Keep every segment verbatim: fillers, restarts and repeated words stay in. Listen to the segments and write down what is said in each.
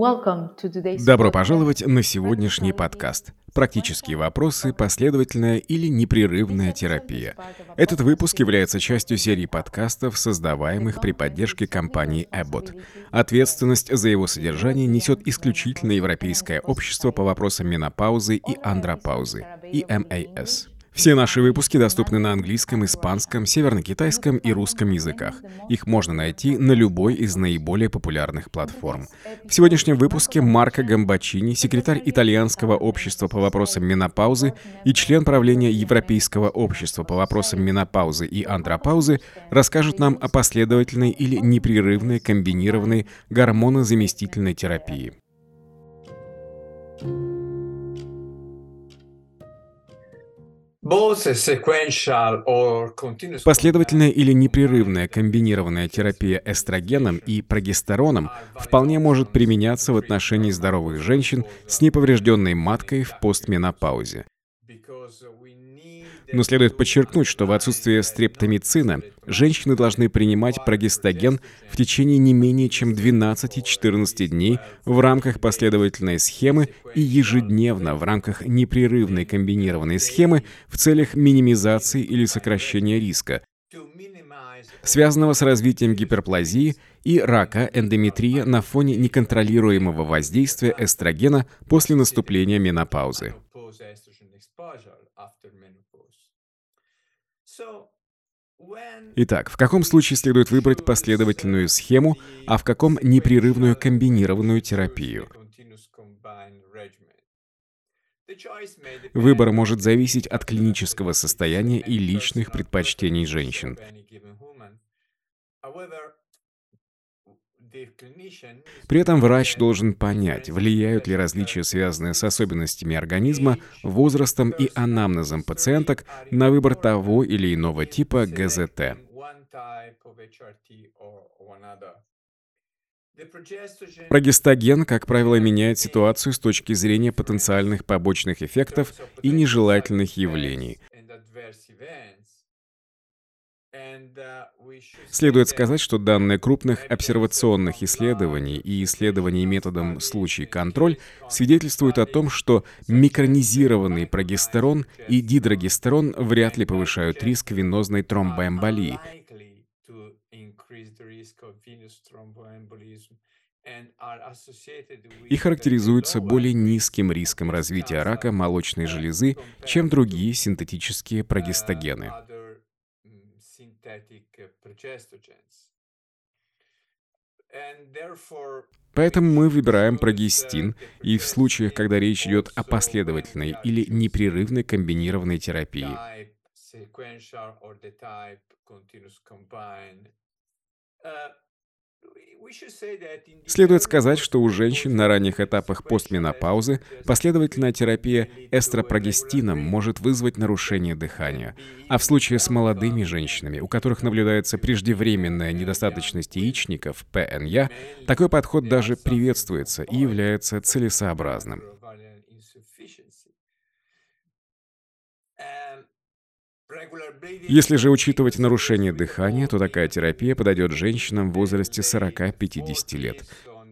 Добро пожаловать на сегодняшний подкаст. Практические вопросы, последовательная или непрерывная терапия. Этот выпуск является частью серии подкастов, создаваемых при поддержке компании Abbott. Ответственность за его содержание несет исключительно Европейское общество по вопросам менопаузы и андропаузы, и эм эй эс. Все наши выпуски доступны на английском, испанском, северно-китайском и русском языках. Их можно найти на любой из наиболее популярных платформ. В сегодняшнем выпуске Марко Гамбачини, секретарь Итальянского общества по вопросам менопаузы и член правления Европейского общества по вопросам менопаузы и андропаузы, расскажут нам о последовательной или непрерывной комбинированной гормонозаместительной терапии. Последовательная или непрерывная комбинированная терапия эстрогеном и прогестероном вполне может применяться в отношении здоровых женщин с неповрежденной маткой в постменопаузе. Но следует подчеркнуть, что в отсутствие стрептомицина женщины должны принимать прогестаген в течение не менее чем двенадцати-четырнадцати дней в рамках последовательной схемы и ежедневно в рамках непрерывной комбинированной схемы в целях минимизации или сокращения риска, связанного с развитием гиперплазии и рака эндометрия на фоне неконтролируемого воздействия эстрогена после наступления менопаузы. Итак, в каком случае следует выбрать последовательную схему, а в каком непрерывную комбинированную терапию? Выбор может зависеть от клинического состояния и личных предпочтений женщин. При этом врач должен понять, влияют ли различия, связанные с особенностями организма, возрастом и анамнезом пациенток, на выбор того или иного типа гэ зэ тэ. Прогестаген, как правило, меняет ситуацию с точки зрения потенциальных побочных эффектов и нежелательных явлений. Следует сказать, что данные крупных обсервационных исследований и исследований методом случай-контроль свидетельствуют о том, что микронизированный прогестерон и дидрогестерон вряд ли повышают риск венозной тромбоэмболии и характеризуются более низким риском развития рака молочной железы, чем другие синтетические прогестагены. Поэтому мы выбираем прогестин и в случаях, когда речь идет о последовательной или непрерывной комбинированной терапии. Следует сказать, что у женщин на ранних этапах постменопаузы последовательная терапия эстропрогестином может вызвать нарушение дыхания. А в случае с молодыми женщинами, у которых наблюдается преждевременная недостаточность яичников, пэ эн я, такой подход даже приветствуется и является целесообразным. Если же учитывать нарушение дыхания, то такая терапия подойдет женщинам в возрасте сорока-пятидесяти лет.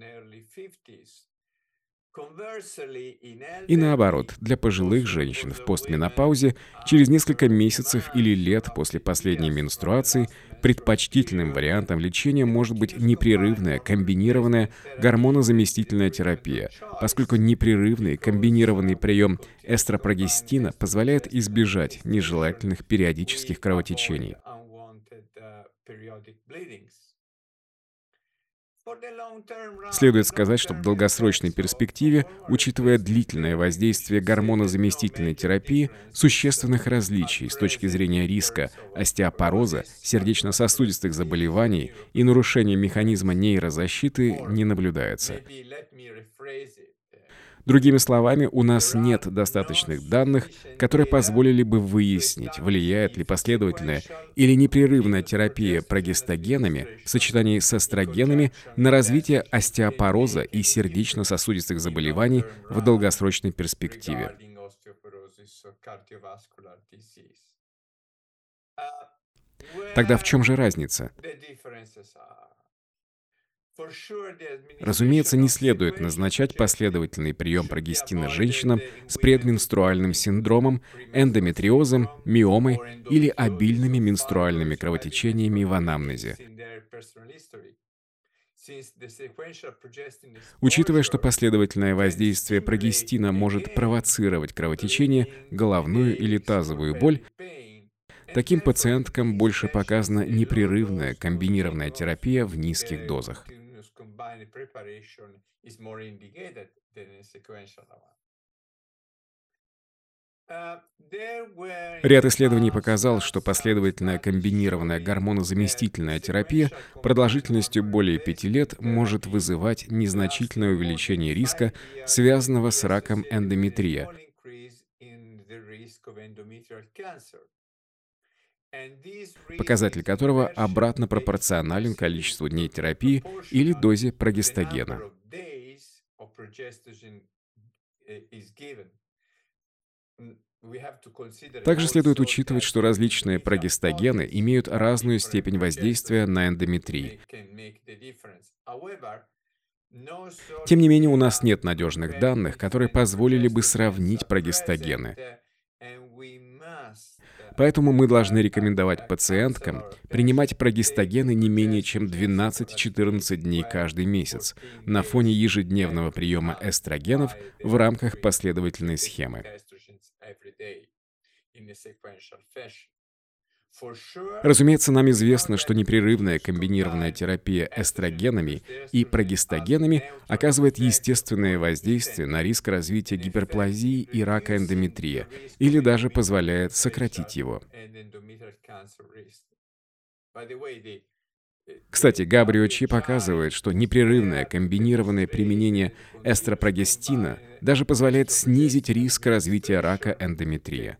И наоборот, для пожилых женщин в постменопаузе через несколько месяцев или лет после последней менструации предпочтительным вариантом лечения может быть непрерывная комбинированная гормонозаместительная терапия, поскольку непрерывный комбинированный прием эстропрогестина позволяет избежать нежелательных периодических кровотечений. Следует сказать, что в долгосрочной перспективе, учитывая длительное воздействие гормонозаместительной терапии, существенных различий с точки зрения риска остеопороза, сердечно-сосудистых заболеваний и нарушения механизма нейрозащиты не наблюдается. Другими словами, у нас нет достаточных данных, которые позволили бы выяснить, влияет ли последовательная или непрерывная терапия прогестагенами в сочетании с эстрогенами на развитие остеопороза и сердечно-сосудистых заболеваний в долгосрочной перспективе. Тогда в чем же разница? Разумеется, не следует назначать последовательный прием прогестина женщинам с предменструальным синдромом, эндометриозом, миомой или обильными менструальными кровотечениями в анамнезе. Учитывая, что последовательное воздействие прогестина может провоцировать кровотечение, головную или тазовую боль, таким пациенткам больше показана непрерывная комбинированная терапия в низких дозах. Ряд исследований показал, что последовательная комбинированная гормонозаместительная терапия продолжительностью более пяти лет может вызывать незначительное увеличение риска, связанного с раком эндометрия, показатель которого обратно пропорционален количеству дней терапии или дозе прогестагена. Также следует учитывать, что различные прогестагены имеют разную степень воздействия на эндометрий. Тем не менее, у нас нет надежных данных, которые позволили бы сравнить прогестагены. Поэтому мы должны рекомендовать пациенткам принимать прогестагены не менее чем двенадцать-четырнадцать дней каждый месяц на фоне ежедневного приема эстрогенов в рамках последовательной схемы. Разумеется, нам известно, что непрерывная комбинированная терапия эстрогенами и прогестагенами оказывает естественное воздействие на риск развития гиперплазии и рака эндометрия, или даже позволяет сократить его. Кстати, Габрио-Чи показывает, что непрерывное комбинированное применение эстропрогестина даже позволяет снизить риск развития рака эндометрия.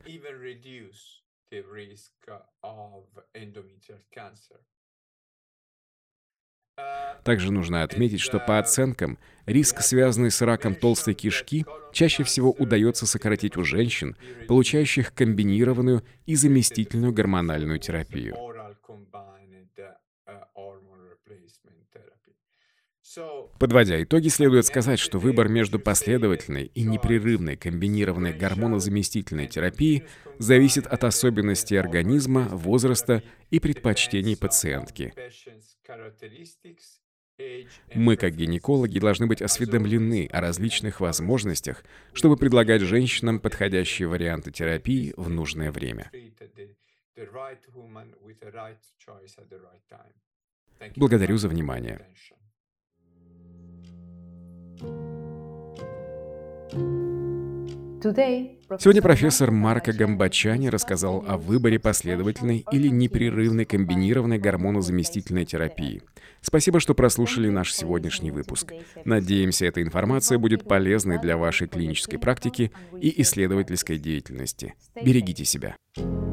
Также нужно отметить, что по оценкам, риск, связанный с раком толстой кишки, чаще всего удается сократить у женщин, получающих комбинированную и заместительную гормональную терапию. Подводя итоги, следует сказать, что выбор между последовательной и непрерывной комбинированной гормонозаместительной терапией зависит от особенностей организма, возраста и предпочтений пациентки. Мы, как гинекологи, должны быть осведомлены о различных возможностях, чтобы предлагать женщинам подходящие варианты терапии в нужное время. Благодарю за внимание. Сегодня профессор Марко Гамбаччани рассказал о выборе последовательной или непрерывной комбинированной гормонозаместительной терапии. Спасибо, что прослушали наш сегодняшний выпуск. Надеемся, эта информация будет полезной для вашей клинической практики и исследовательской деятельности. Берегите себя.